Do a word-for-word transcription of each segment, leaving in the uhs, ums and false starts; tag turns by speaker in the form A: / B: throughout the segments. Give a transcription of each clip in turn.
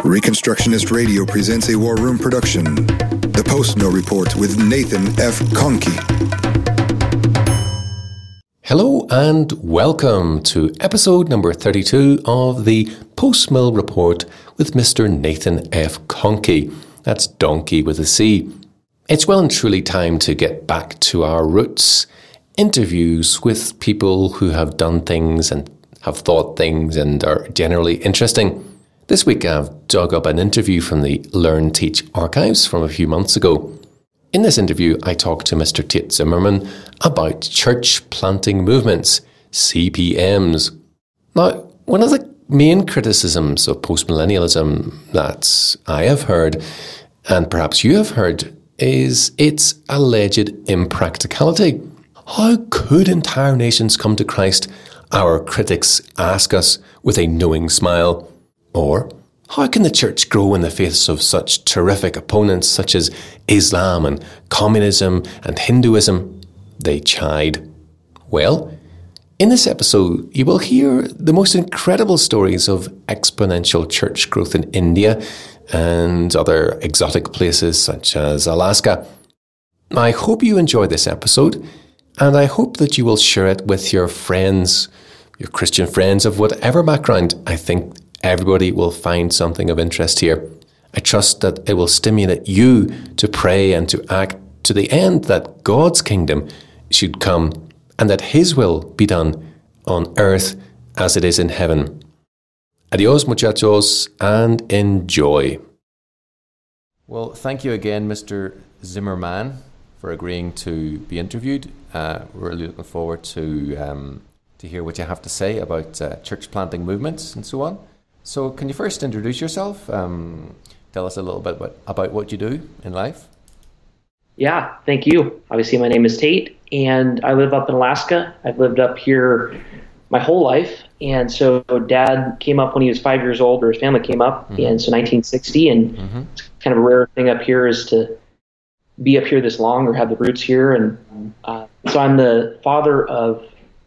A: Reconstructionist Radio presents a War Room production. The Post-Mill Report with Nathan F. Conkey.
B: Hello and welcome to episode number thirty-two of the Post-Mill Report with Mister Nathan F. Conkey. That's donkey with a C. It's well and truly time to get back to our roots. Interviews with people who have done things and have thought things and are generally interesting. This week I've dug up an interview from the Learn Teach archives from a few months ago. In this interview I talked to Mister Tate Zimmerman about church planting movements, C P Ms. Now, one of the main criticisms of postmillennialism that I have heard, and perhaps you have heard, is its alleged impracticality. How could entire nations come to Christ? Our critics ask us with a knowing smile. Or, how can the church grow in the face of such terrific opponents such as Islam and communism and Hinduism? They chide. Well, in this episode, you will hear the most incredible stories of exponential church growth in India and other exotic places such as Alaska. I hope you enjoy this episode, and I hope that you will share it with your friends, your Christian friends of whatever background. I think everybody will find something of interest here. I trust that it will stimulate you to pray and to act to the end that God's kingdom should come and that His will be done on earth as it is in heaven. Adios, muchachos, and enjoy. Well, thank you again, Mister Zimmerman, for agreeing to be interviewed. Uh, we're really looking forward to um, to hear what you have to say about uh, church planting movements and so on. So can you first introduce yourself? Um, tell us a little bit about, about what you do in life.
C: Yeah, thank you. Obviously, my name is Tate, and I live up in Alaska. I've lived up here my whole life. And so Dad came up when he was five years old, or his family came up, mm-hmm. and so nineteen sixty. And mm-hmm. it's kind of a rare thing up here is to be up here this long or have the roots here. And uh, so I'm the father of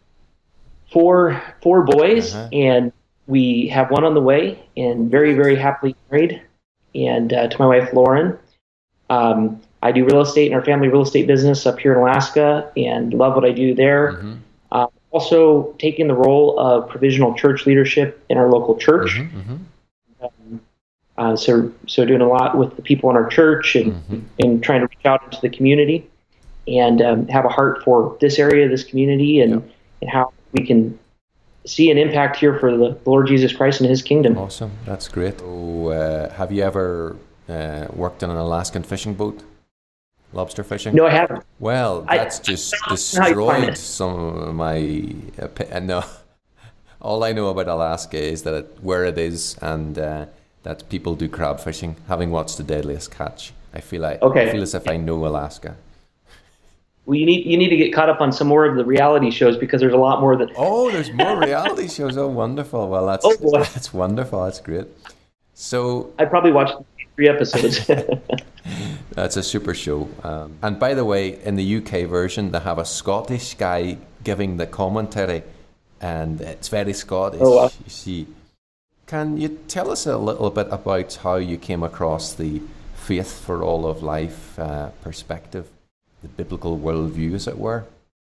C: four four boys, uh-huh. and we have one on the way, and very, very happily married, and uh, to my wife, Lauren. Um, I do real estate in our family real estate business up here in Alaska and love what I do there. Mm-hmm. Uh, also taking the role of provisional church leadership in our local church. Mm-hmm, mm-hmm. Um, uh, so so doing a lot with the people in our church and, mm-hmm. and trying to reach out into the community and um, have a heart for this area, this community, and, yep. and how we can see an impact here for the Lord Jesus Christ and His kingdom.
B: Awesome. That's great. So, uh, have you ever uh, worked on an Alaskan fishing boat? Lobster fishing?
C: No, I haven't.
B: Well, that's I, just I destroyed some of my... Uh, no. All I know about Alaska is that it, where it is and uh, that people do crab fishing. Having watched The Deadliest Catch, I feel like okay. I feel as if I know Alaska.
C: Well, you need you need to get caught up on some more of the reality shows because there's a lot more that.
B: Oh, there's more reality shows. Oh, wonderful. Well, that's oh, boy. that's wonderful. That's great. So
C: I probably watched three episodes.
B: That's a super show. Um, and by the way, in the U K version, they have a Scottish guy giving the commentary, and it's very Scottish. Oh, wow. You see, can you tell us a little bit about how you came across the faith for all of life uh, perspective? The biblical worldview, as it were?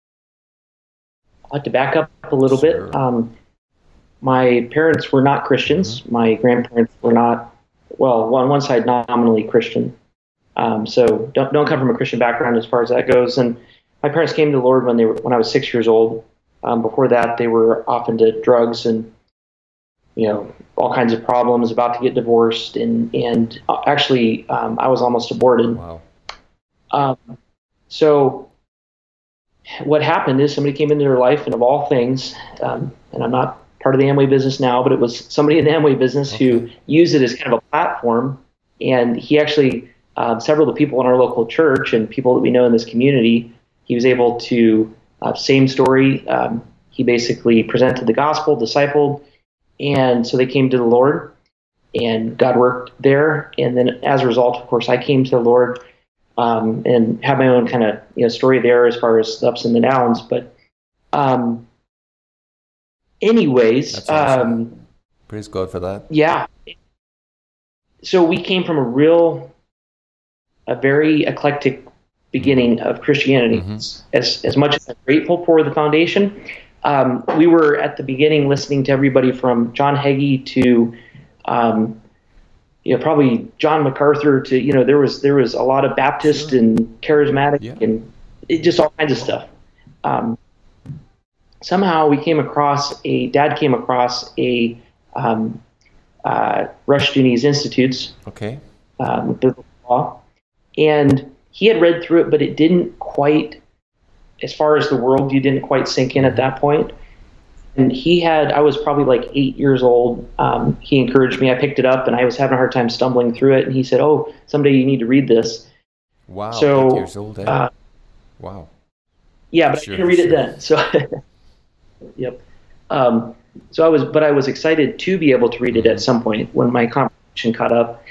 C: I'd like to back up a little sure. bit. Um, my parents were not Christians. Mm-hmm. My grandparents were not, well, on one side, nominally Christian. Um, so don't don't come from a Christian background as far as that goes. And my parents came to the Lord when they were when I was six years old. Um, before that, they were off into drugs and you know all kinds of problems, about to get divorced, and and actually, um, I was almost aborted.
B: Wow.
C: Um, So what happened is somebody came into their life, and of all things, um, and I'm not part of the Amway business now, but it was somebody in the Amway business okay. who used it as kind of a platform. And he actually, uh, several of the people in our local church and people that we know in this community, he was able to, uh, same story. Um, he basically presented the gospel, discipled, and so they came to the Lord, and God worked there. And then as a result, of course, I came to the Lord. Um, and have my own kind of you know story there as far as the ups and the downs. But um, anyways,
B: awesome.
C: um,
B: Praise God for that.
C: Yeah. so we came from a real, a very eclectic beginning of Christianity. Mm-hmm. As as much as I'm grateful for the foundation, um, we were at the beginning listening to everybody from John Hagee to, um, you know, probably John MacArthur to, you know, there was there was a lot of Baptist sure. and charismatic yeah. and it, just all kinds of stuff. Um, somehow we came across a dad came across a um, uh, Rushdoony's Institutes,
B: okay,
C: um, biblical law, and he had read through it, but it didn't quite, as far as the worldview, didn't quite sink in at that point. And he had, I was probably like eight years old. Um, he encouraged me. I picked it up, and I was having a hard time stumbling through it. And he said, "Oh, someday you need to read this."
B: Wow,
C: so,
B: eight years old, eh? Uh,
C: wow. Yeah, but sure, I didn't read sure. it then. So, yep. Um, so I was, but I was excited to be able to read it at some point when my comprehension caught up.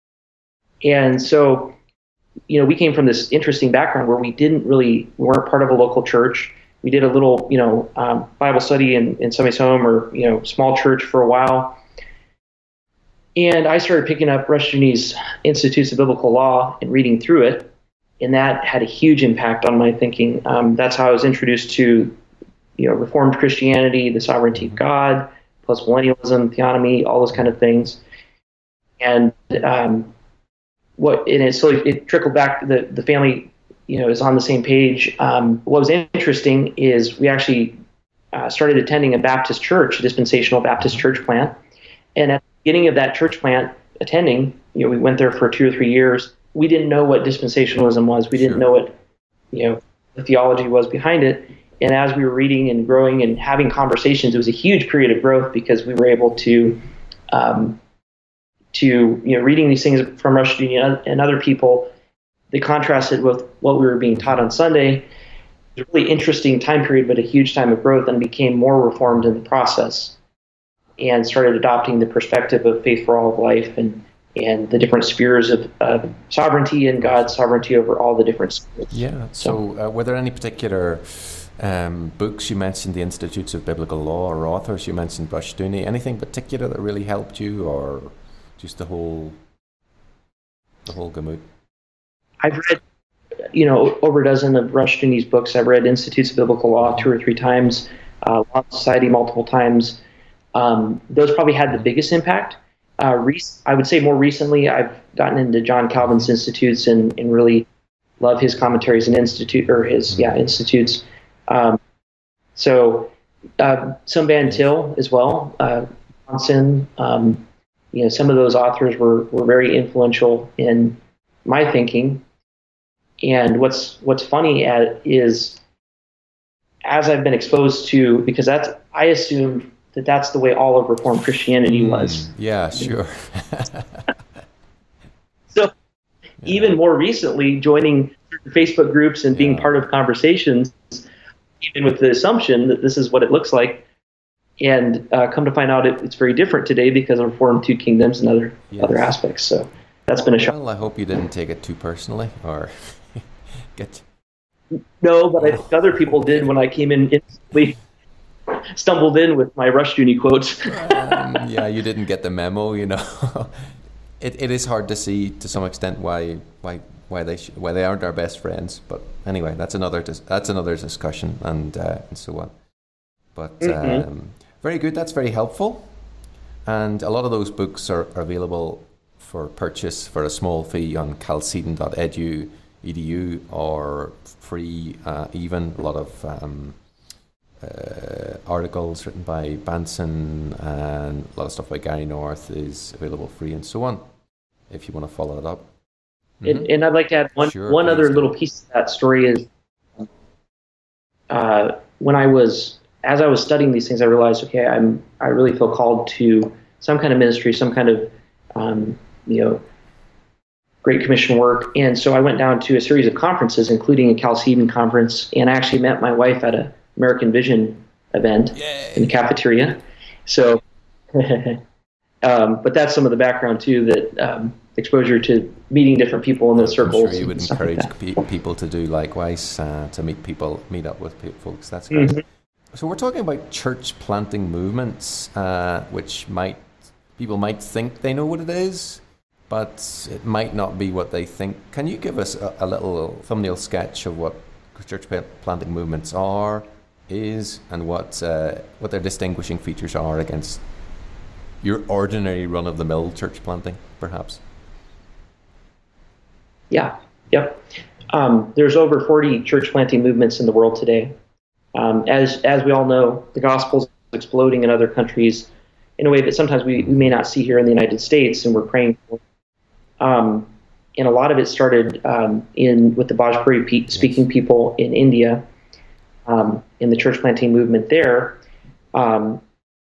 C: And so, you know, we came from this interesting background where we didn't really, we weren't part of a local church. We did a little, you know, um, Bible study in, in somebody's home or, you know, small church for a while. And I started picking up Rushdoony's Institutes of Biblical Law and reading through it. And that had a huge impact on my thinking. Um, that's how I was introduced to, you know, Reformed Christianity, the sovereignty of God, postmillennialism, theonomy, all those kind of things. And um, what and it slowly it trickled back. The the family, you know, is on the same page. Um, what was interesting is we actually uh, started attending a Baptist church, a dispensational Baptist church plant. And at the beginning of that church plant attending, you know, we went there for two or three years. We didn't know what dispensationalism was. We didn't sure. know what, you know, the theology was behind it. And as we were reading and growing and having conversations, it was a huge period of growth because we were able to, um, to you know, reading these things from Rushdoony and other people, they contrasted with what we were being taught on Sunday. It was a really interesting time period, but a huge time of growth, and became more reformed in the process, and started adopting the perspective of faith for all of life and and the different spheres of uh, sovereignty and God's sovereignty over all the different spheres.
B: Yeah. So, uh, were there any particular um, books you mentioned, the Institutes of Biblical Law, or authors you mentioned, Rushdoony? Anything particular that really helped you, or just the whole the whole gamut? I've
C: read, you know, over a dozen of Rushdoony's books. I've read Institutes of Biblical Law two or three times, uh, Law Society multiple times. Um, those probably had the biggest impact. Uh, rec- I would say more recently, I've gotten into John Calvin's Institutes and, and really love his commentaries and institute or his yeah institutes. Um, so uh, some Van Til as well, uh, Johnson. Um, you know, some of those authors were were very influential in my thinking. And what's what's funny at, is as I've been exposed to, because that's I assumed that that's the way all of Reformed Christianity was.
B: Mm, yeah, sure.
C: So yeah. Even more recently, joining Facebook groups and being yeah. part of conversations, even with the assumption that this is what it looks like, and uh, come to find out it, it's very different today because of Reformed Two Kingdoms and other yes. other aspects. So that's been a shock.
B: Well, I hope you didn't take it too personally, or get.
C: No, but I think other people did when I came in instantly. Stumbled in with my Rushdoony quotes.
B: um, yeah, you didn't get the memo, you know. it it is hard to see to some extent why why why they sh- why they aren't our best friends. But anyway, that's another dis- that's another discussion, and uh, and so on. But mm-hmm. um, very good. That's very helpful. And a lot of those books are, are available for purchase for a small fee on chalcedon dot e d u e d u or free uh, even. A lot of um, Uh, articles written by Banson and a lot of stuff by Gary North is available free and so on, if you want to follow it up.
C: Mm-hmm. And, and I'd like to add one sure, one other do. little piece of that story is uh, when I was, as I was studying these things, I realized, okay, I'm I really feel called to some kind of ministry, some kind of, um, you know, Great Commission work. And so I went down to a series of conferences, including a Chalcedon conference, and I actually met my wife at a American Vision event Yay. in the cafeteria. So, um, but that's some of the background too, that um, exposure to meeting different people in those I'm circles.
B: Sure you would encourage like pe- people to do likewise, uh, to meet people, meet up with pe- folks. That's great. Mm-hmm. So we're talking about church planting movements, uh, which might people might think they know what it is, but it might not be what they think. Can you give us a, a little thumbnail sketch of what church planting movements are, is, and what uh, what their distinguishing features are against your ordinary run-of-the-mill church planting, perhaps?
C: Yeah, yep. Um, there's over forty church planting movements in the world today. Um, as as we all know, the gospel's exploding in other countries in a way that sometimes we, we may not see here in the United States, and we're praying for. Um, and a lot of it started um, in with the Bhojpuri pe- speaking people in India, um, in the church planting movement there. Um,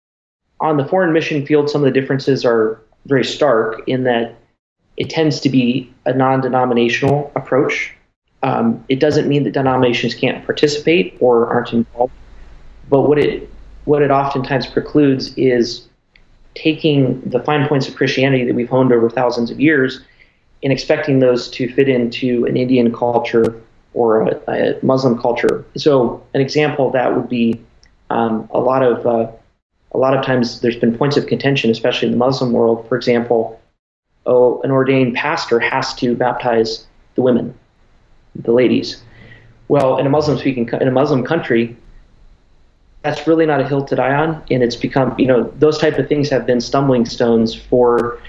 C: on the foreign mission field, some of the differences are very stark in that it tends to be a non-denominational approach. Um, it doesn't mean that denominations can't participate or aren't involved, but what it what it oftentimes precludes is taking the fine points of Christianity that we've honed over thousands of years and expecting those to fit into an Indian culture or a, a Muslim culture. So an example of that would be um, a lot of uh, a lot of times there's been points of contention, especially in the Muslim world. For example, oh, an ordained pastor has to baptize the women, the ladies. Well, in a Muslim speaking in a Muslim country, that's really not a hill to die on, and it's become, you know, those type of things have been stumbling stones for.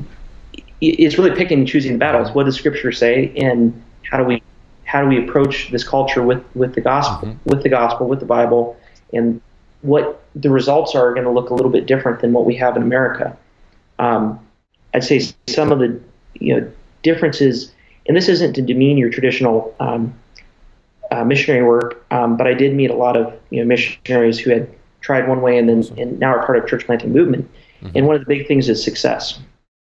C: It's really picking and choosing battles. What does Scripture say, and how do we how do we approach this culture with, with the gospel, mm-hmm. with the gospel, with the Bible, and what the results are going to look a little bit different than what we have in America. Um, I'd say some of the you know differences, and this isn't to demean your traditional um, uh, missionary work, um, but I did meet a lot of you know missionaries who had tried one way and then awesome. and now are part of church planting movement. Mm-hmm. And one of the big things is success.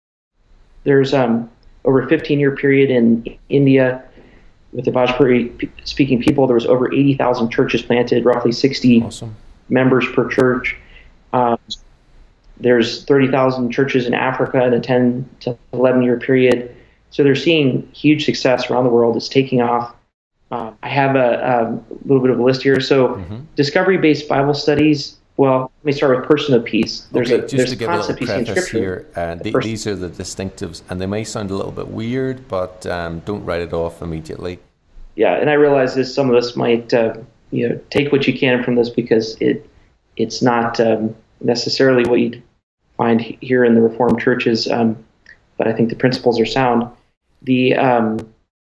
C: There's um, over a fifteen-year period in India with the Bhojpuri speaking people. There was over eighty thousand churches planted, roughly sixty awesome. members per church. Um, there's thirty thousand churches in Africa in a ten to eleven year period. So they're seeing huge success around the world. It's taking off. Uh, I have a, a little bit of a list here. So mm-hmm. discovery-based Bible studies. Well, let me start with person of peace. There's
B: okay,
C: a,
B: just
C: there's
B: to give a little preface here, uh, the, these are the distinctives, and they may sound a little bit weird, but um, don't write it off immediately.
C: Yeah, and I realize this. Some of us might, uh, you know, take what you can from this because it, it's not um, necessarily what you'd find here in the Reformed churches, um, but I think the principles are sound. The um,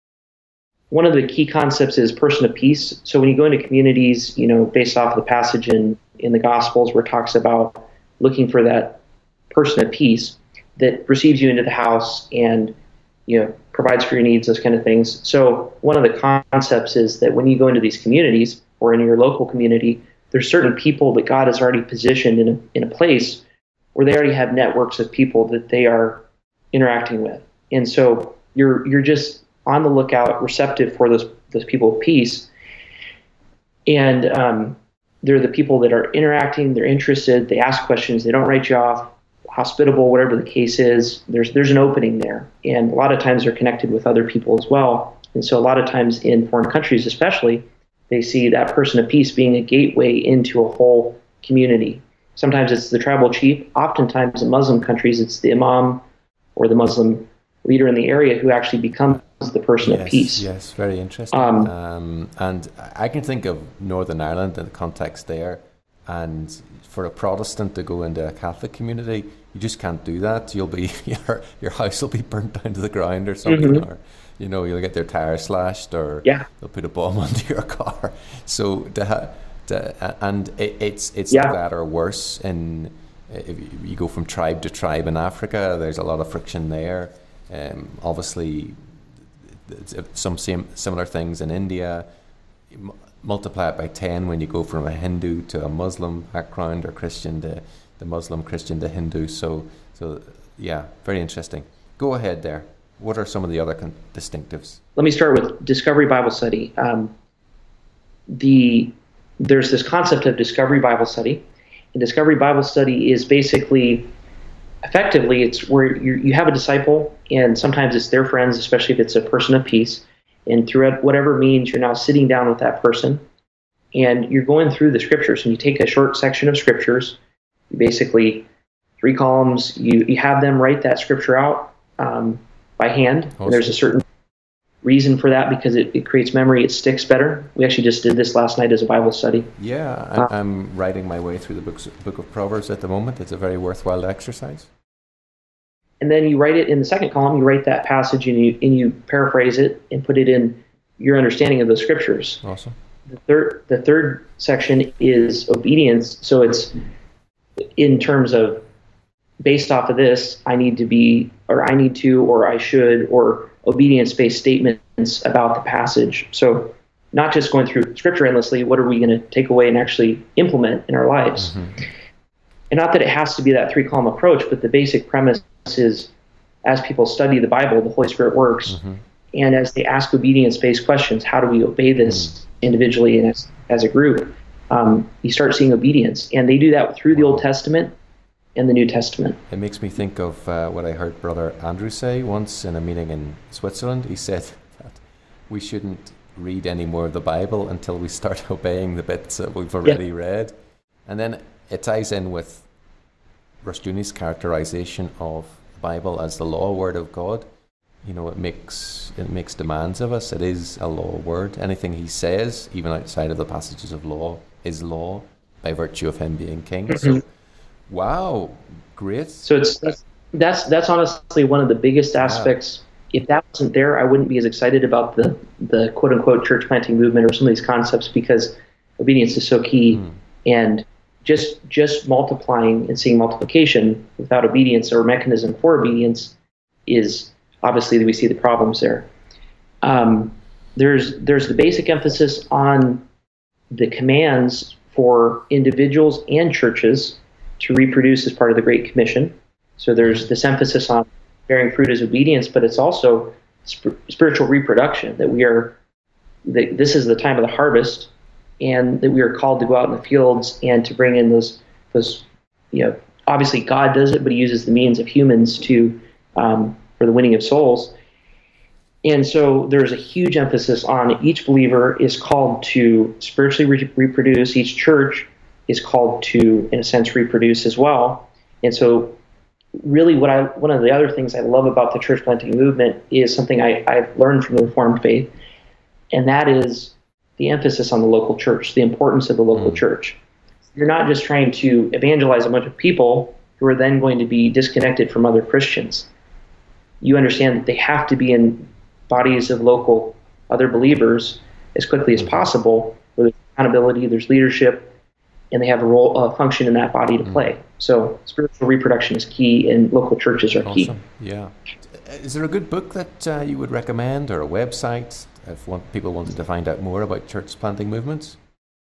C: one of the key concepts is person of peace. So when you go into communities, you know, based off of the passage in in the Gospels where it talks about looking for that person of peace that receives you into the house and, you know, provides for your needs, those kind of things. So one of the concepts is that when you go into these communities or in your local community, there's certain people that God has already positioned in a, in a place where they already have networks of people that they are interacting with. And so you're you're just on the lookout, receptive for those those people of peace. And um, they're the people that are interacting, they're interested, they ask questions, they don't write you off, hospitable, whatever the case is. There's there's an opening there. And a lot of times they're connected with other people as well. And so a lot of times in foreign countries especially, they see that person of peace being a gateway into a whole community. Sometimes it's the tribal chief. Oftentimes in Muslim countries, it's the imam or the Muslim leader in the area who actually becomes the person
B: yes,
C: of peace.
B: Yes, very interesting. Um, um, and I can think of Northern Ireland in the context there. And for a Protestant to go into a Catholic community, you just can't do that. You'll be your your house will be burnt down to the ground or something, mm-hmm. or you know you'll get their tire slashed, or yeah. they'll put a bomb under your car. So to ha- to, and it, it's it's yeah. like that or worse. In if you go from tribe to tribe in Africa, there's a lot of friction there. Um, obviously, some same similar things in India. M- multiply it by ten when you go from a Hindu to a Muslim background, or Christian to the Muslim, Christian to Hindu. So, so yeah, very interesting. Go ahead there. What are some of the other con- distinctives? Let
C: me start with Discovery Bible Study. Um, the there's this concept of Discovery Bible Study, and Discovery Bible Study is basically, effectively, it's where you you have a disciple, and sometimes it's their friends, especially if it's a person of peace. And through whatever means, you're now sitting down with that person, and you're going through the scriptures. And you take a short section of scriptures, basically three columns. You you have them write that scripture out um, by hand.
B: Awesome.
C: And there's a certain reason for that because it, it creates memory. It sticks better. We actually just did this last night as a Bible study.
B: Yeah, I'm, uh, I'm writing my way through the books, book of Proverbs at the moment. It's a very worthwhile exercise.
C: And then you write it in the second column. You write that passage and you and you paraphrase it and put it in your understanding of the scriptures.
B: Awesome.
C: The third, the third section is obedience. So it's in terms of based off of this, I need to be, or I need to, or I should, or obedience-based statements about the passage. So not just going through scripture endlessly, what are we going to take away and actually implement in our lives? Mm-hmm. And not that it has to be that three-column approach, but the basic premise is as people study the Bible, the Holy Spirit works. Mm-hmm. And as they ask obedience-based questions, how do we obey this mm-hmm. individually and as, as a group? Um, you start seeing obedience. And they do that through the Old Testament and the New Testament.
B: It makes me think of uh, what I heard Brother Andrew say once in a meeting in Switzerland. He said that we shouldn't read any more of the Bible until we start obeying the bits that we've already yeah. read. And then it ties in with Rushdoony's characterization of the Bible as the law word of God. You know, it makes it makes demands of us. It is a law word. Anything he says, even outside of the passages of law, is law by virtue of him being king. Mm-hmm. So, wow, great.
C: So it's that's, that's that's honestly one of the biggest aspects. Yeah. If that wasn't there, I wouldn't be as excited about the the quote unquote church planting movement or some of these concepts because obedience is so key. Mm. And just just multiplying and seeing multiplication without obedience or mechanism for obedience is obviously that we see the problems there. Um, there's there's the basic emphasis on the commands for individuals and churches to reproduce as part of the Great Commission. So there's this emphasis on bearing fruit as obedience, but it's also sp- spiritual reproduction, that we are, that this is the time of the harvest, and that we are called to go out in the fields and to bring in those, those, you know, obviously God does it, but he uses the means of humans to, um, for the winning of souls. And so there's a huge emphasis on each believer is called to spiritually re- reproduce. Each church is called to, in a sense, reproduce as well. And so really what I, one of the other things I love about the church planting movement is something I, I've learned from the Reformed faith, and that is the emphasis on the local church, the importance of the local mm. church. You're not just trying to evangelize a bunch of people who are then going to be disconnected from other Christians. You understand that they have to be in bodies of local other believers as quickly as possible, where there's accountability, there's leadership, and they have a role, a function in that body to play. So spiritual reproduction is key, and local churches are key.
B: Awesome. Yeah. Is there a good book that uh, you would recommend, or a website, if one, people wanted to find out more about church planting movements?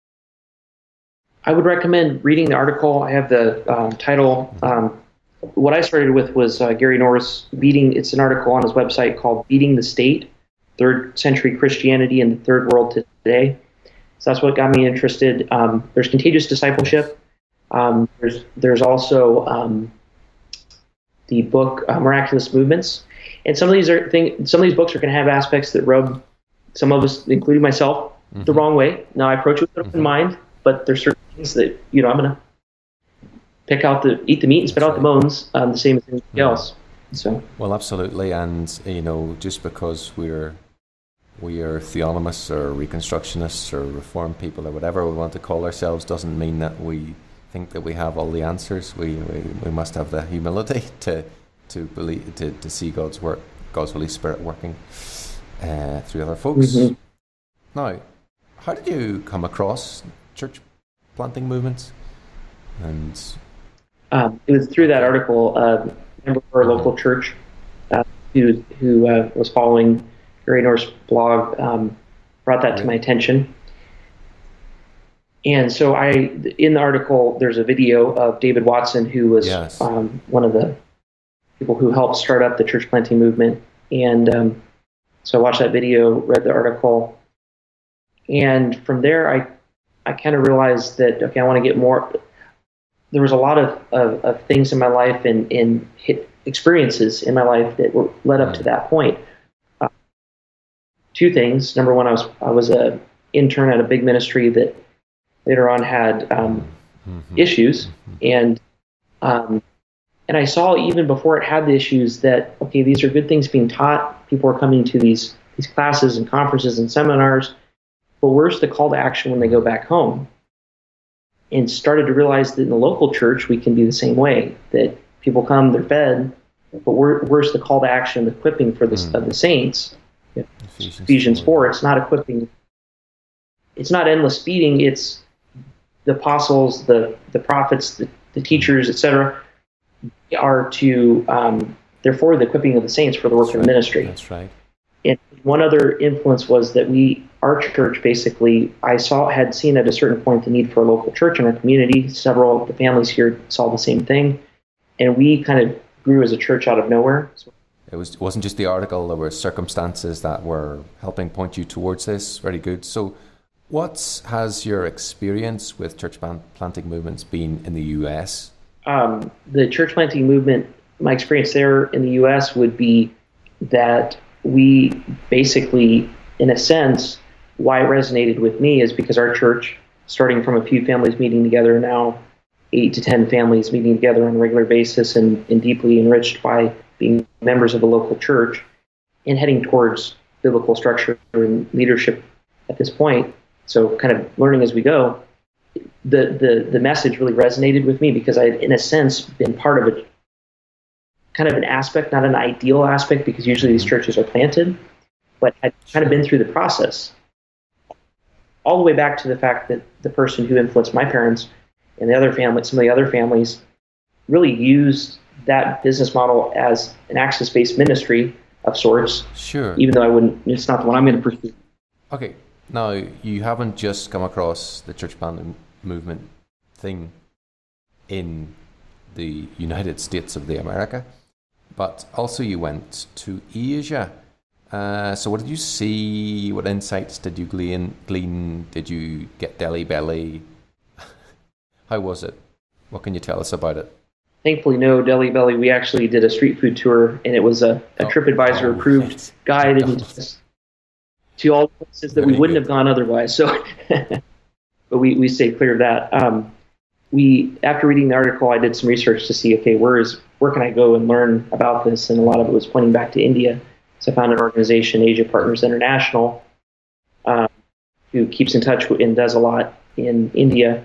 C: I would recommend reading the article. I have the um, title. Um, what I started with was uh, Gary Norris beating. It's an article on his website called "Beating the State: Third Century Christianity in the Third World Today." So that's what got me interested. Um, there's Contagious Discipleship. Um, there's there's also um, the book uh, Miraculous Movements, and some of these are thing. Some of these books are going to have aspects that rub some of us, including myself, mm-hmm. the wrong way. Now I approach it with an open mm-hmm. mind, but there's certain things that you know I'm going to pick out the eat the meat and spit out the bones, um, the same as anything mm-hmm. else. So
B: well, absolutely, and you know, just because we're we are theonomists or reconstructionists or reformed people or whatever we want to call ourselves doesn't mean that we think that we have all the answers. We we, we must have the humility to to believe to, to see God's work, God's Holy Spirit working uh, through other folks. Mm-hmm. Now, how did you come across church planting movements? And
C: um, it was through that article. Uh, member of our mm-hmm. local church uh, who who uh, was following Gary Norris' blog um, brought that right. to my attention. And so I, in the article, there's a video of David Watson, who was yes. um, one of the people who helped start up the church planting movement. And um, so I watched that video, read the article, and from there I I kind of realized that, okay, I want to get more. There was a lot of, of, of things in my life and, and hit experiences in my life that were led up to that point. Uh, two things. Number one, I was I was a intern at a big ministry that later on had um, mm-hmm. issues, and um, and I saw even before it had the issues that okay, these are good things being taught. People are coming to these these classes and conferences and seminars, but where's the call to action when they go back home? And started to realize that in the local church, we can be the same way, that people come, they're fed, but where, where's the call to action, the equipping for the, mm. of the saints? Ephesians, Ephesians four, it's not equipping, it's not endless feeding, it's the apostles, the, the prophets, the, the teachers, et cetera, are to, um, they're for the equipping of the saints for the work
B: That's
C: of
B: right.
C: ministry.
B: That's right.
C: And one other influence was that we, our church basically, I saw, had seen at a certain point the need for a local church in our community. Several of the families here saw the same thing. And we kind of grew as a church out of nowhere. So
B: it was, wasn't just the article, there were circumstances that were helping point you towards this. Very good. So what has your experience with church planting movements been in the U S?
C: Um, the church planting movement, my experience there in the U S would be that we basically, in a sense, why it resonated with me is because our church, starting from a few families meeting together, now eight to ten families meeting together on a regular basis and, and deeply enriched by being members of a local church and heading towards biblical structure and leadership at this point. So kind of learning as we go, the, the, the message really resonated with me because I had, in a sense, been part of a kind of an aspect, not an ideal aspect, because usually these churches are planted, but I'd kind of been through the process. All the way back to the fact that the person who influenced my parents and the other family, some of the other families, really used that business model as an access-based ministry of sorts.
B: Sure.
C: Even though I wouldn't, it's not the one I'm going to pursue.
B: Okay. Now, you haven't just come across the church planting movement thing in the United States of the America, but also you went to Asia. Uh, so what did you see? What insights did you glean? glean? Did you get Delhi belly? How was it? What can you tell us about it?
C: Thankfully, no Delhi belly. We actually did a street food tour, and it was a, a
B: oh,
C: TripAdvisor
B: oh,
C: approved
B: yes.
C: guide and just to all places that
B: Very
C: we wouldn't
B: good.
C: have gone otherwise. So, but we, we stayed clear of that. Um, we after reading the article, I did some research to see, okay, where is where can I go and learn about this? And a lot of it was pointing back to India. So I found an organization, Asia Partners International, um, who keeps in touch and does a lot in India.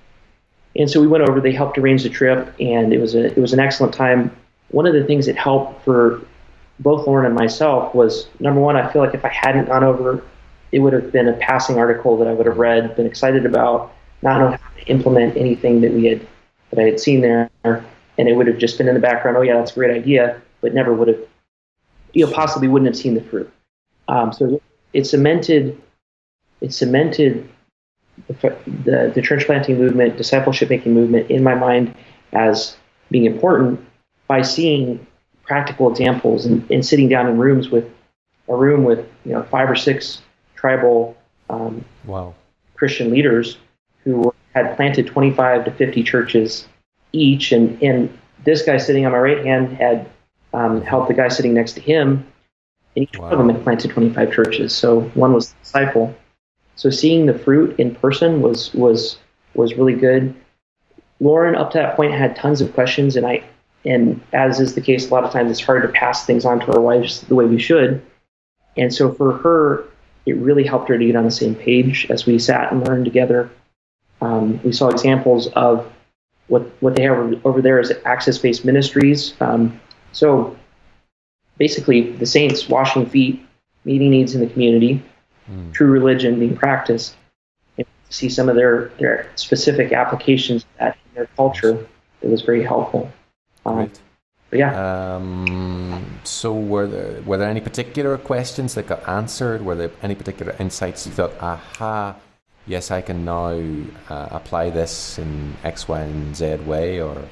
C: And so we went over. They helped arrange the trip, and it was a it was an excellent time. One of the things that helped for both Lauren and myself was, number one, I feel like if I hadn't gone over, it would have been a passing article that I would have read, been excited about, not know how to implement anything that we had that I had seen there, and it would have just been in the background. Oh yeah, that's a great idea, but never would have, you know, possibly wouldn't have seen the fruit. Um, so it cemented, it cemented the, the the church planting movement, discipleship making movement in my mind as being important by seeing practical examples and, and sitting down in rooms with a room with you know five or six tribal um,
B: wow.
C: Christian leaders who had planted twenty-five to fifty churches each, and, and this guy sitting on my right hand had um, helped the guy sitting next to him, and each
B: wow.
C: one of them had planted twenty-five churches. So one was the disciple. So seeing the fruit in person was was was really good. Lauren, up to that point, had tons of questions, and I, and as is the case, a lot of times it's hard to pass things on to our wives the way we should. And so for her, it really helped her to get on the same page as we sat and learned together. Um, we saw examples of what what they have over there as access-based ministries. Um, so basically, the saints washing feet, meeting needs in the community, mm. true religion being practiced, and see some of their, their specific applications of that in their culture. It was very helpful. Um,
B: Right.
C: but yeah.
B: Um, so were there, were there any particular questions that got answered? Were there any particular insights you thought, aha, yes, I can now uh, apply this in X, Y, and Z way? Or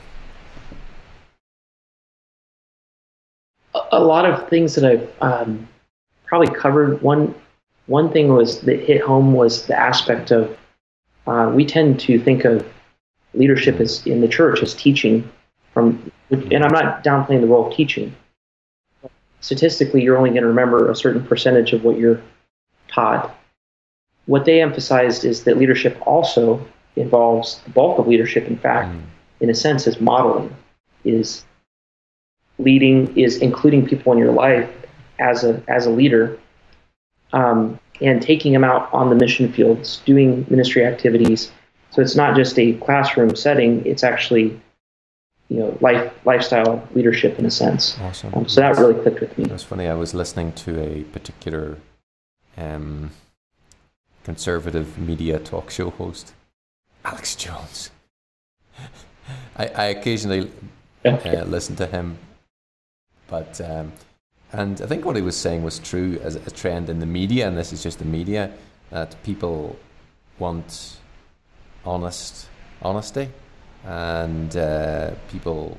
C: A, a lot of things that I've um, probably covered. One one thing was that hit home was the aspect of uh, we tend to think of leadership as in the church as teaching. From, and I'm not downplaying the role of teaching. Statistically, you're only going to remember a certain percentage of what you're taught. What they emphasized is that leadership also involves the bulk of leadership, in fact, mm. in a sense, is modeling, is leading is including people in your life as a as a leader, um, and taking them out on the mission fields, doing ministry activities. So it's not just a classroom setting; it's actually, you know, life lifestyle leadership in a sense.
B: Awesome.
C: Um, so that really clicked with me.
B: It was funny. I was listening to a particular um, conservative media talk show host, Alex Jones. I, I occasionally uh, listen to him, but um, and I think what he was saying was true as a trend in the media, and this is just the media, that people want honest honesty, and uh, people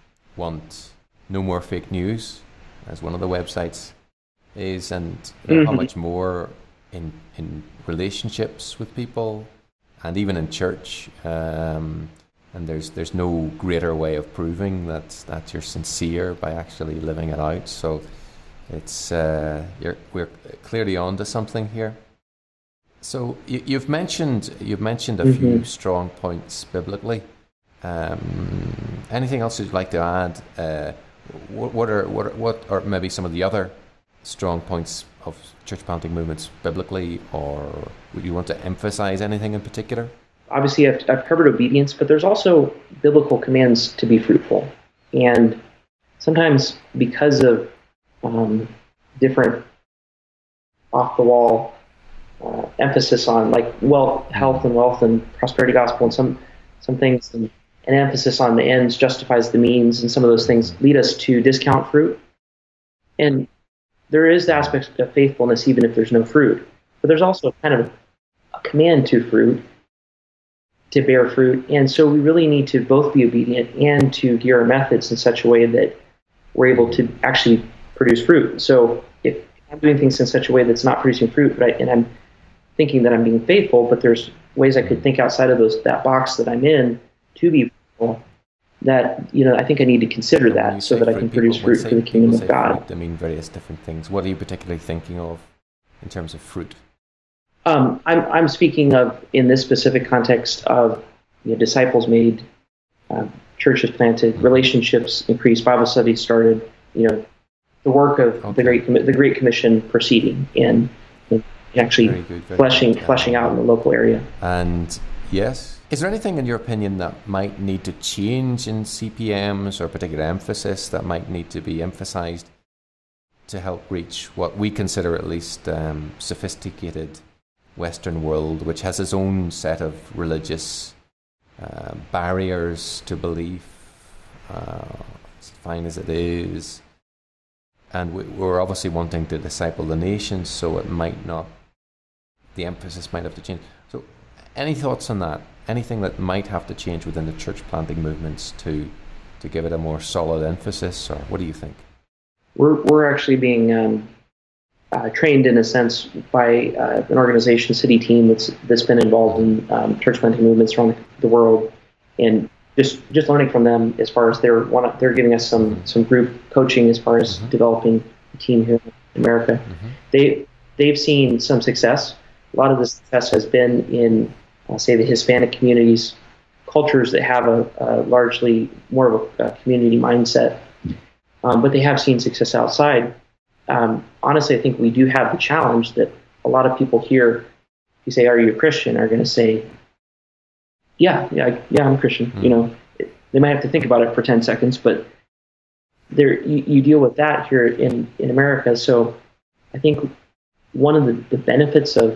B: want no more fake news, as one of the websites is, and you know, mm-hmm. how much more in in relationships with people, and even in church. Um, And there's there's no greater way of proving that that you're sincere by actually living it out. So it's uh, you're we're clearly onto something here. So you, you've mentioned you've mentioned a mm-hmm. few strong points biblically. Um, anything else you'd like to add? Uh, what, what are what are, what are maybe some of the other strong points of church planting movements biblically, or would you want to emphasize anything in particular?
C: Obviously, I've, I've covered obedience, but there's also biblical commands to be fruitful. And sometimes because of um, different off-the-wall uh, emphasis on like wealth, health and wealth and prosperity gospel and some some things, and an emphasis on the ends justifies the means, and some of those things lead us to discount fruit. And there is the aspect of faithfulness even if there's no fruit. But there's also kind of a command to fruit, to bear fruit. And so we really need to both be obedient and to gear our methods in such a way that we're able to actually produce fruit. So if I'm doing things in such a way that's not producing fruit, but I, and I'm thinking that I'm being faithful, but there's ways I could think outside of those that box that I'm in to be faithful, that, you know, I think I need to consider that so that I can produce fruit for the kingdom of God.
B: Fruit, I mean, various different things. What are you particularly thinking of in terms of fruit?
C: Um, I'm I'm speaking of, in this specific context, of, you know, disciples made, uh, churches planted, relationships increased, Bible studies started, you know, the work of okay. the Great the Great Commission proceeding and, and actually very good, very fleshing good. fleshing out in the local area.
B: And yes, is there anything in your opinion that might need to change in C P Ms, or particular emphasis that might need to be emphasized to help reach what we consider at least um, sophisticated Western world, which has its own set of religious uh, barriers to belief, uh, as fine as it is, and we, we're obviously wanting to disciple the nations, so it might not, the emphasis might have to change. So any thoughts on that? Anything that might have to change within the church planting movements to to give it a more solid emphasis, or what do you think?
C: We're we're actually being um Uh, trained in a sense by uh, an organization, city team that's that's been involved in um, church planting movements around the world, and just just learning from them as far as they're one, they're giving us some some group coaching as far as mm-hmm. developing a team here in America. Mm-hmm. They they've seen some success. A lot of the success has been in uh, say the Hispanic communities, cultures that have a, a largely more of a, a community mindset, um, but they have seen success outside. Um, honestly, I think we do have the challenge that a lot of people here, if you say, "Are you a Christian?" are going to say, "Yeah, yeah, I, yeah, I'm a Christian." Mm-hmm. You know, it, they might have to think about it for ten seconds, but there you, you deal with that here in, in America. So I think one of the, the benefits of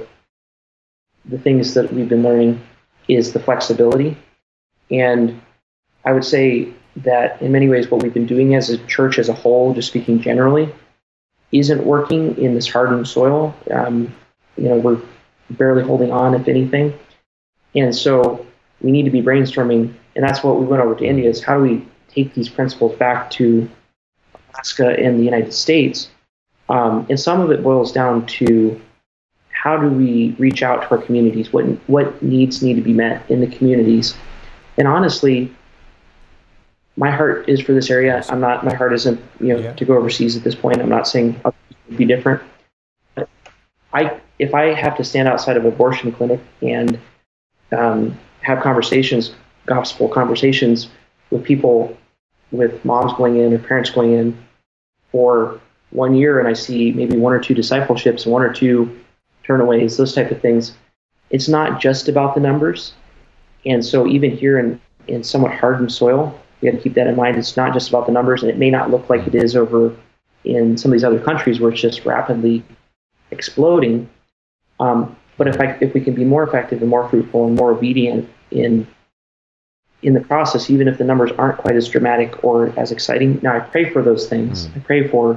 C: the things that we've been learning is the flexibility, and I would say that in many ways, what we've been doing as a church as a whole, just speaking generally, isn't working in this hardened soil. Um, you know, we're barely holding on, if anything. And so we need to be brainstorming, and that's what we went over to India, is how do we take these principles back to Alaska and the United States? Um, and some of it boils down to how do we reach out to our communities? What what needs need to be met in the communities? And honestly, my heart is for this area. I'm not. My heart isn't, you know, yeah. to go overseas at this point. I'm not saying it would be different. But I, if I have to stand outside of an abortion clinic and um, have conversations, gospel conversations with people with moms going in or parents going in for one year, and I see maybe one or two discipleships and one or two turnaways, those type of things. It's not just about the numbers. And so even here in, in somewhat hardened soil, we have to keep that in mind. It's not just about the numbers, and it may not look like it is over in some of these other countries where it's just rapidly exploding. Um, but if I, if we can be more effective and more fruitful and more obedient in in the process, even if the numbers aren't quite as dramatic or as exciting. Now, I pray for those things. Mm. I pray for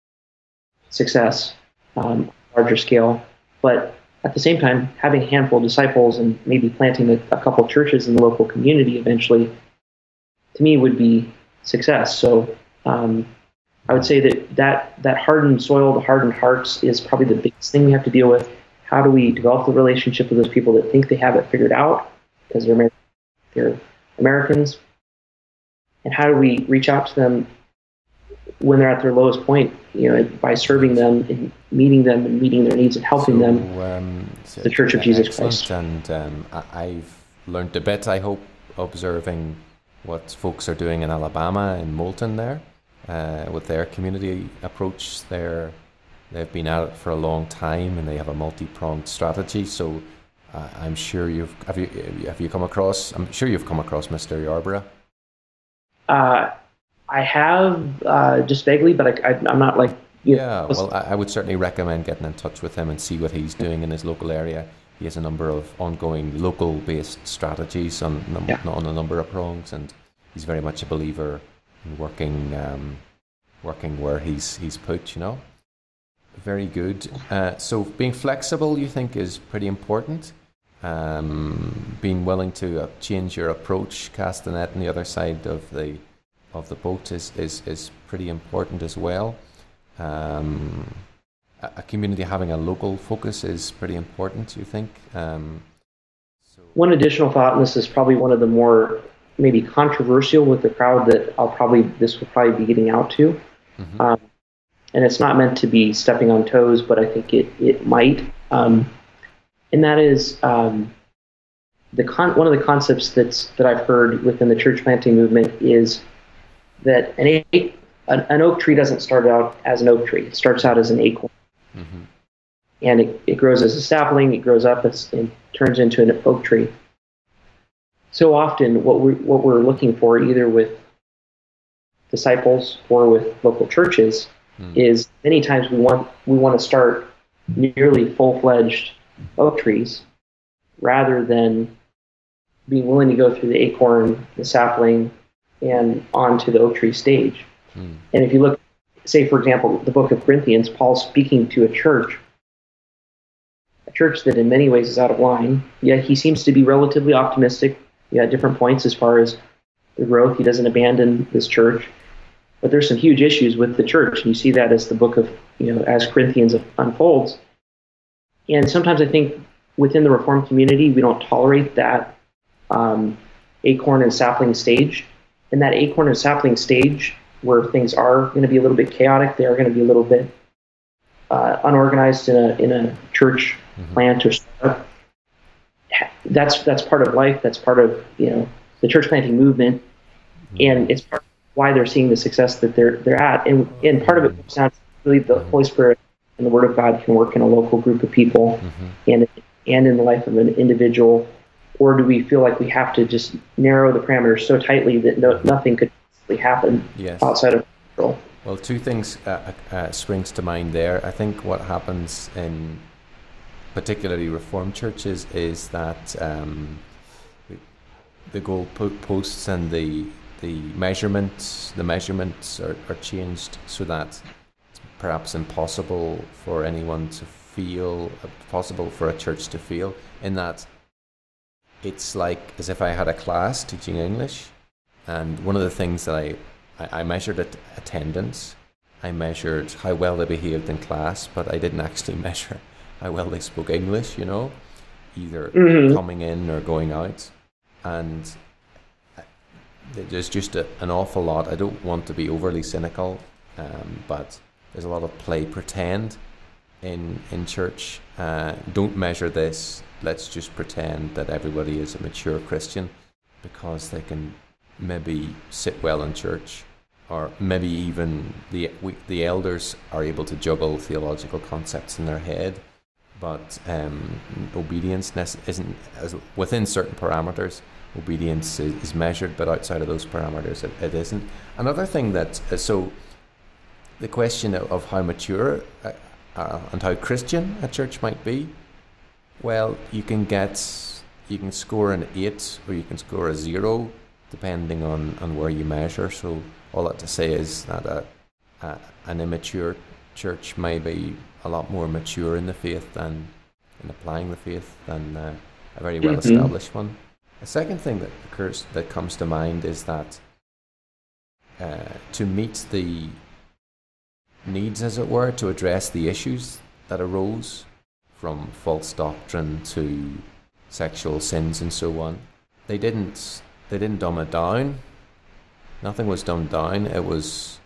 C: success um, larger scale. But at the same time, having a handful of disciples and maybe planting a, a couple of churches in the local community eventually, to me, would be success. So um, I would say that, that that hardened soil, the hardened hearts, is probably the biggest thing we have to deal with. How do we develop the relationship with those people that think they have it figured out because they're Amer- they're Americans? And how do we reach out to them when they're at their lowest point, you know, by serving them and meeting them and meeting their needs and helping
B: so,
C: them,
B: um, so
C: the Church of Jesus
B: excellent.
C: Christ.
B: And um, I- I've learned a bit, I hope, observing what folks are doing in Alabama, in Moulton there, uh, with their community approach. They're, they've been at it for a long time, and they have a multi-pronged strategy. So uh, I'm sure you've, have you, have you come across, I'm sure you've come across Mister Yarborough.
C: Uh, I have uh, just vaguely, but I, I, I'm not like... You
B: yeah,
C: know,
B: well, I, I would certainly recommend getting in touch with him and see what he's doing in his local area. He has a number of ongoing local-based strategies on, num-
C: yeah.
B: on a number of prongs, and he's very much a believer in working um, working where he's he's put, you know. Very good. Uh, so being flexible, you think, is pretty important. Um, being willing to uh, change your approach, cast the net on the other side of the of the boat is, is, is pretty important as well. Um, a, a community having a local focus is pretty important, you think? Um, so
C: one additional thought, and this is probably one of the more maybe controversial with the crowd that I'll probably, this will probably be getting out to. Mm-hmm. Um, and it's not meant to be stepping on toes, but I think it, it might. Um, and that is um, the con- one of the concepts that's that I've heard within the church planting movement is that an, a- an, an oak tree doesn't start out as an oak tree. It starts out as an acorn. Mm-hmm. And it, it grows as a sapling, it grows up as, and turns into an oak tree. So often what we're, what we're looking for, either with disciples or with local churches, mm. is many times we want we want to start nearly full-fledged oak trees rather than being willing to go through the acorn, the sapling, and on to the oak tree stage. Mm. And if you look, say, for example, the book of Corinthians, Paul's speaking to a church, a church that in many ways is out of line, yet he seems to be relatively optimistic yeah, at different points as far as the growth. He doesn't abandon this church. But there's some huge issues with the church, and you see that as the book of, you know, as Corinthians unfolds. And sometimes I think within the Reformed community, we don't tolerate that um, acorn and sapling stage. And that acorn and sapling stage, where things are going to be a little bit chaotic, they are going to be a little bit uh, unorganized in a in a church mm-hmm. plant or startup. That's that's part of life. That's part of, you know, the church planting movement, mm-hmm. and it's part of why they're seeing the success that they're they're at. And and part of it comes down to really the Holy Spirit and the Word of God can work in a local group of people, mm-hmm. and and in the life of an individual. Or do we feel like we have to just narrow the parameters so tightly that no, nothing could possibly happen yes. outside of control?
B: Well, two things uh, uh, springs to mind there. I think what happens in particularly Reformed churches is that um, the goal posts and the the measurements the measurements are, are changed so that it's perhaps impossible for anyone to feel, possible for a church to feel, in that it's like as if I had a class teaching English, and one of the things that I, I, I measured at attendance, I measured how well they behaved in class, but I didn't actually measure how well they spoke English, you know, either mm-hmm. coming in or going out. And there's just a, an awful lot. I don't want to be overly cynical, um, but there's a lot of play pretend in in church. Uh, don't measure this. Let's just pretend that everybody is a mature Christian because they can maybe sit well in church or maybe even the we, the elders are able to juggle theological concepts in their head, but um, obedience isn't, as within certain parameters. Obedience is, is measured, but outside of those parameters, it, it isn't. Another thing that uh, so the question of, of how mature uh, uh, and how Christian a church might be. Well, you can get you can score an eight or you can score a zero, depending on, on where you measure. So all that to say is that a, a an immature church may be a lot more mature in the faith than in applying the faith than uh, a very well established mm-hmm. one. A second thing that occurs that comes to mind is that uh, to meet the needs, as it were, to address the issues that arose from false doctrine to sexual sins and so on, they didn't they didn't dumb it down. Nothing was dumbed down. It was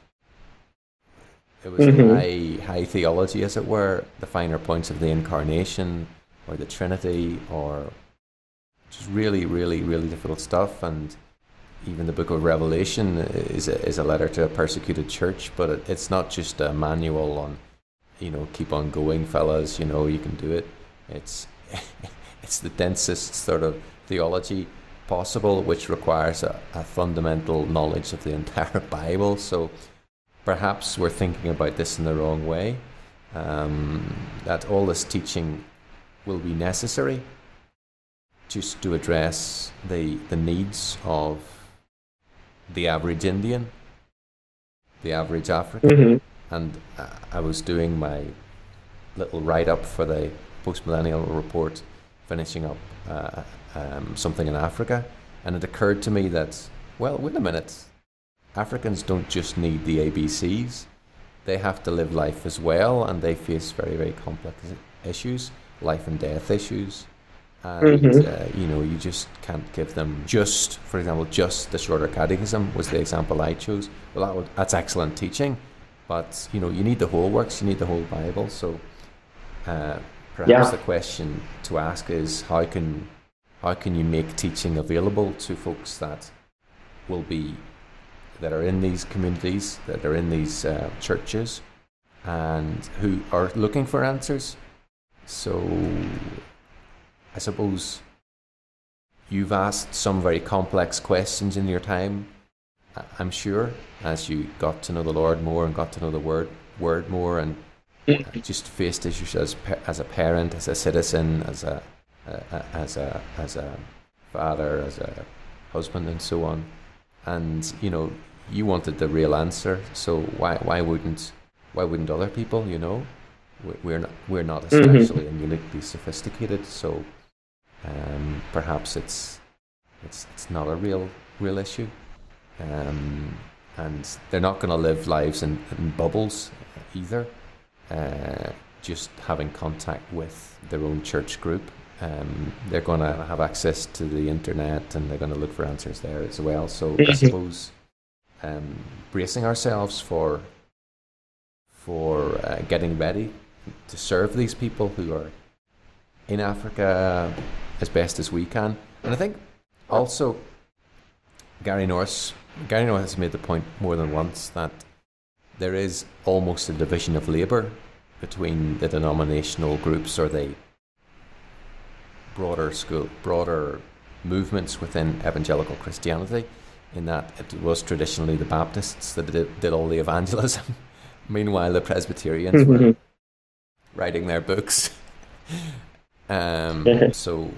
B: it was mm-hmm. high high theology, as it were, the finer points of the incarnation or the Trinity, or just really, really, really difficult stuff. And even the book of Revelation is a, is a letter to a persecuted church, but it, it's not just a manual on, you know, keep on going, fellas, you know, you can do it. It's it's the densest sort of theology possible, which requires a, a fundamental knowledge of the entire Bible. So perhaps we're thinking about this in the wrong way, um, that all this teaching will be necessary just to address the the needs of the average Indian, the average African. Mm-hmm. And uh, I was doing my little write-up for the post-millennial report, finishing up uh, um, something in Africa, and it occurred to me that, well, wait a minute, Africans don't just need the A B Cs, they have to live life as well, and they face very, very complex issues, life and death issues. And, mm-hmm. uh, you know, you just can't give them just, for example, just the Shorter Catechism was the example I chose. Well, that would, that's excellent teaching, but, you know, you need the whole works, you need the whole Bible. So uh, perhaps yeah. the question to ask is, how can how can you make teaching available to folks that will be, that are in these communities, that are in these uh, churches, and who are looking for answers? So I suppose you've asked some very complex questions in your time, I'm sure, as you got to know the Lord more and got to know the Word Word more, and uh, just faced issues as as a parent, as a citizen, as a uh, as a as a father, as a husband, and so on. And you know, you wanted the real answer. So why why wouldn't why wouldn't other people? You know, we're not we're not especially mm-hmm. and uniquely sophisticated. So. Um, perhaps it's it's it's not a real real issue, um, and they're not going to live lives in, in bubbles either. Uh, just having contact with their own church group, um, they're going to have access to the internet, and they're going to look for answers there as well. So I suppose um, bracing ourselves for for uh, getting ready to serve these people who are in Africa as best as we can. And I think also Gary Norris Gary Norris has made the point more than once that there is almost a division of labour between the denominational groups or the broader school broader movements within evangelical Christianity, in that it was traditionally the Baptists that did, did all the evangelism. Meanwhile, the Presbyterians mm-hmm. were writing their books. um, so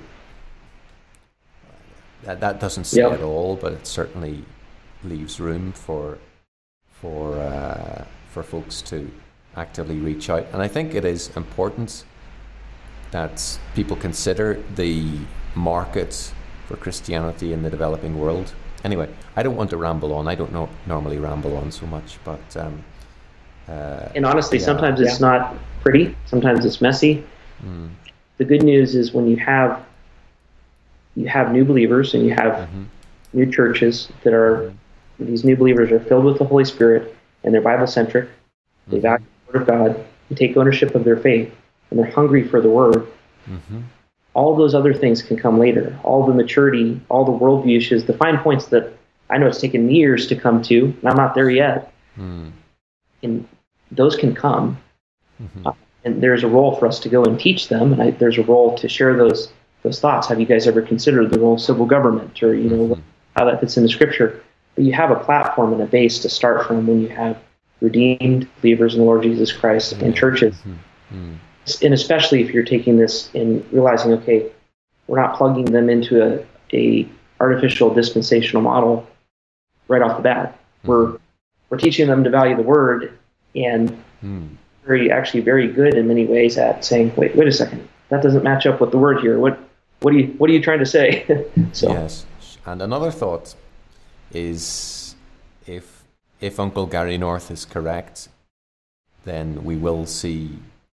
B: That that doesn't say yep. it all, but it certainly leaves room for for uh, for folks to actively reach out. And I think it is important that people consider the market for Christianity in the developing world. Anyway, I don't want to ramble on. I don't know, normally ramble on so much, but um, uh,
C: and honestly, yeah. sometimes it's yeah. not pretty. Sometimes it's messy.
B: Mm.
C: The good news is when you have you have new believers and you have mm-hmm. new churches that are, mm-hmm. these new believers are filled with the Holy Spirit and they're Bible-centric, mm-hmm. they value the Word of God, they take ownership of their faith, and they're hungry for the Word.
B: Mm-hmm.
C: All those other things can come later. All the maturity, all the worldview issues, the fine points that I know it's taken me years to come to, and I'm not there yet.
B: Mm.
C: And those can come.
B: Mm-hmm.
C: Uh, and there's a role for us to go and teach them, and I, there's a role to share those those thoughts. Have you guys ever considered the role of civil government, or you know
B: Mm-hmm.
C: how that fits in the Scripture? But you have a platform and a base to start from when you have redeemed believers in the Lord Jesus Christ
B: Mm-hmm.
C: and churches.
B: Mm-hmm.
C: And especially if you're taking this and realizing, okay, we're not plugging them into a, a artificial dispensational model right off the bat.
B: Mm-hmm.
C: We're we're teaching them to value the Word, and
B: Mm.
C: very actually very good in many ways at saying, wait, wait a second, that doesn't match up with the Word here. What what are you what are you trying to say? So
B: Yes, and another thought is if if Uncle Gary North is correct, then we will see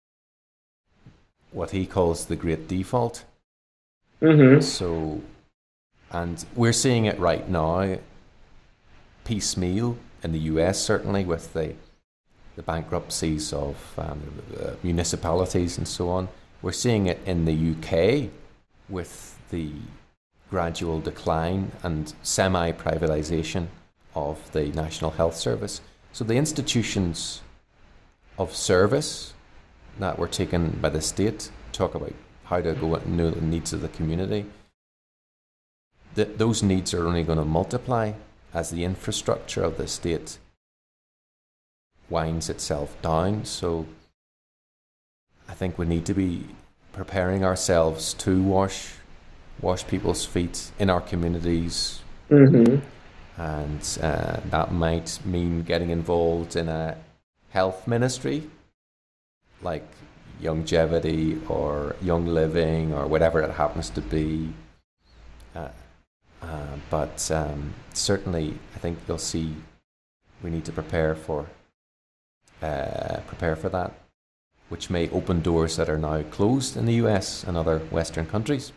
B: what he calls the great default.
C: mm-hmm.
B: So, and we're seeing it right now, piecemeal in the U S certainly with the the bankruptcies of um, uh, municipalities and so on. We're seeing it in the U K with the gradual decline and semi-privatisation of the National Health Service. So the institutions of service that were taken by the state, talk about how to go and know the needs of the community, th- those needs are only going to multiply as the infrastructure of the state winds itself down. So I think we need to be preparing ourselves to wash wash people's feet in our communities,
C: Mm-hmm.
B: and uh, that might mean getting involved in a health ministry like Longevity or Young Living or whatever it happens to be. Uh, uh, but um, certainly, I think you'll see we need to prepare for uh, prepare for that, which may open doors that are now closed in the U S and other Western countries.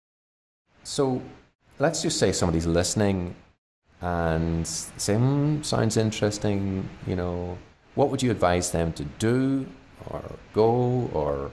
B: So let's just say somebody's listening and saying, mm, sounds interesting, you know, what would you advise them to do or go, or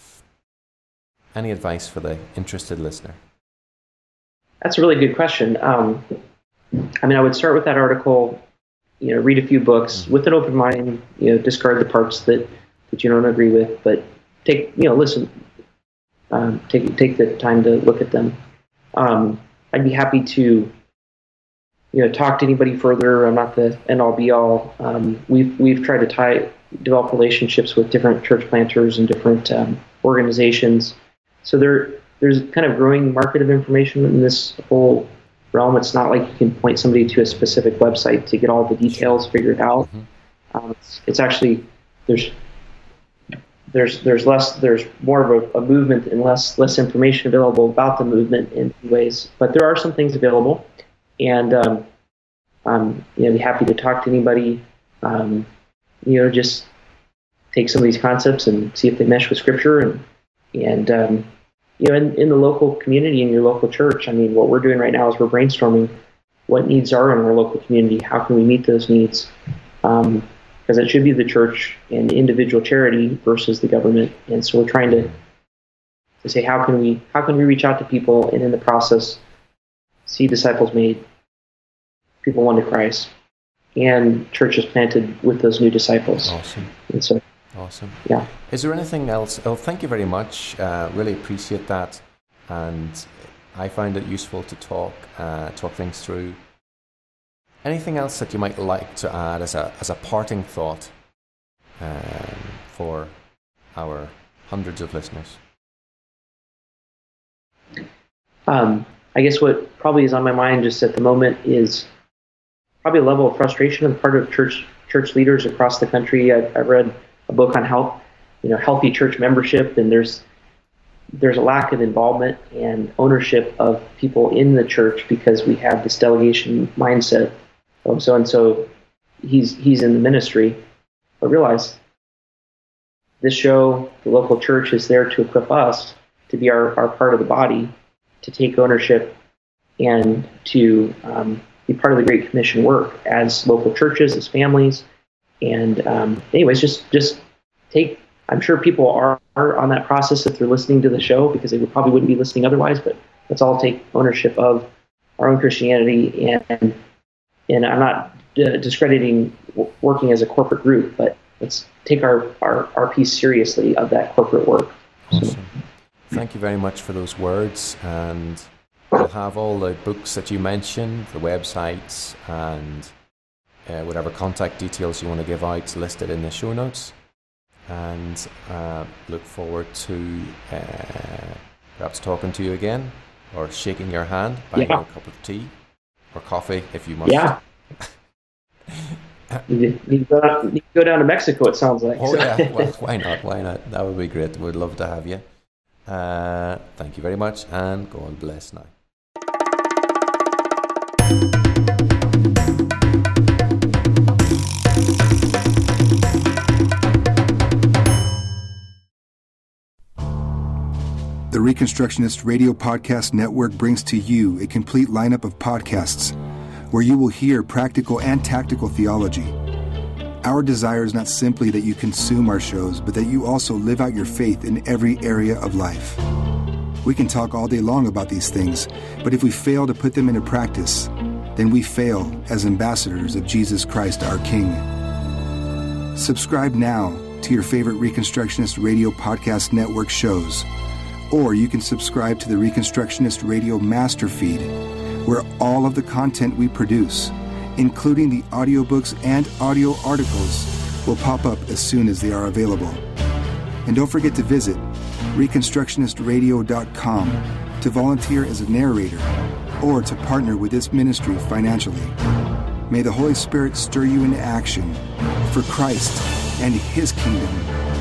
B: any advice for the interested listener?
C: That's a really good question. Um, I mean, I would start with that article, you know, read a few books with an open mind, you know, discard the parts that, that you don't agree with, but take, you know, listen, um, take, take the time to look at them. Um, I'd be happy to, you know, talk to anybody further. I'm not the end all be all. Um, we've, we've tried to tie, develop relationships with different church planters and different um, organizations. So there, there's kind of growing market of information in this whole realm. It's not like you can point somebody to a specific website to get all the details figured out. Mm-hmm. Um, it's, it's actually, there's there's there's less there's more of a, a movement and less less information available about the movement in ways. But there are some things available, and um, I'm you know be happy to talk to anybody. Um, you know, just take some of these concepts and see if they mesh with Scripture, and and um, you know, in, in the local community, in your local church. I mean, what we're doing right now is we're brainstorming what needs are in our local community. How can we meet those needs? Um, because it should be the church and individual charity versus the government. And so we're trying to to say, how can we how can we reach out to people, and in the process see disciples made, people won to Christ, and churches planted with those new disciples.
B: Awesome.
C: And so,
B: awesome.
C: Yeah.
B: Is there anything else? Oh, thank you very much. Uh, really appreciate that, and I find it useful to talk uh, talk things through. Anything else that you might like to add as a as a parting thought um, for our hundreds of listeners?
C: Um, I guess what probably is on my mind just at the moment is probably a level of frustration on the part of church church leaders across the country. I, I read a book on health, you know, healthy church membership, and there's there's a lack of involvement and ownership of people in the church because we have this delegation mindset. Oh, so and so, he's he's in the ministry, but realize this show, the local church, is there to equip us to be our, our part of the body, to take ownership, and to um, be part of the Great Commission work as local churches, as families. And um, anyways, just just take. I'm sure people are, are on that process if they're listening to the show, because they would, probably wouldn't be listening otherwise. But let's all take ownership of our own Christianity and and I'm not uh, discrediting w- working as a corporate group, but let's take our, our, our piece seriously of that corporate work.
B: Awesome. So. Thank you very much for those words, and we'll have all the books that you mentioned, the websites, and uh, whatever contact details you want to give out listed in the show notes. And uh, look forward to uh, perhaps talking to you again, or shaking your hand, buying yeah. you a cup of tea or coffee if you must.
C: Yeah. you, you, go down, you go down to Mexico, it sounds like.
B: Oh, so. yeah. Well, why not? Why not? That would be great. We'd love to have you. Uh, thank you very much, and God bless now.
A: The Reconstructionist Radio Podcast Network brings to you a complete lineup of podcasts where you will hear practical and tactical theology. Our desire is not simply that you consume our shows, but that you also live out your faith in every area of life. We can talk all day long about these things, but if we fail to put them into practice, then we fail as ambassadors of Jesus Christ, our King. Subscribe now to your favorite Reconstructionist Radio Podcast Network shows, or you can subscribe to the Reconstructionist Radio Master Feed, where all of the content we produce, including the audiobooks and audio articles, will pop up as soon as they are available. And don't forget to visit reconstructionist radio dot com to volunteer as a narrator or to partner with this ministry financially. May the Holy Spirit stir you into action for Christ and His kingdom.